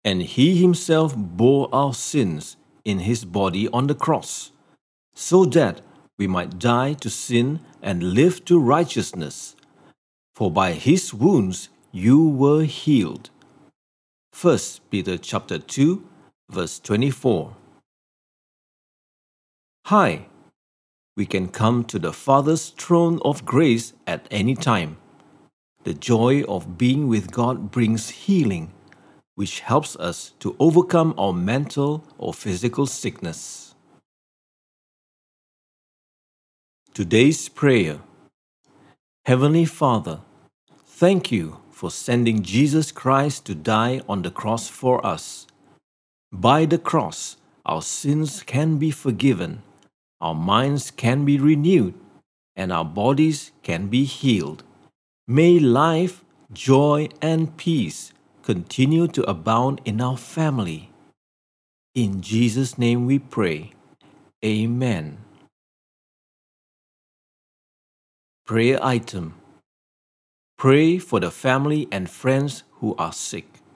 And he himself bore our sins in his body on the cross, so that we might die to sin and live to righteousness. For by his wounds you were healed. 1 Peter chapter 2, verse 24. Hi, we can come to the Father's throne of grace at any time. The joy of being with God brings healing, which helps us to overcome our mental or physical sickness. Today's prayer. Heavenly Father, thank you for sending Jesus Christ to die on the cross for us. By the cross, our sins can be forgiven, our minds can be renewed, and our bodies can be healed. May life, joy, and peace continue to abound in our family. In Jesus' name we pray. Amen. Prayer item. Pray for the family and friends who are sick.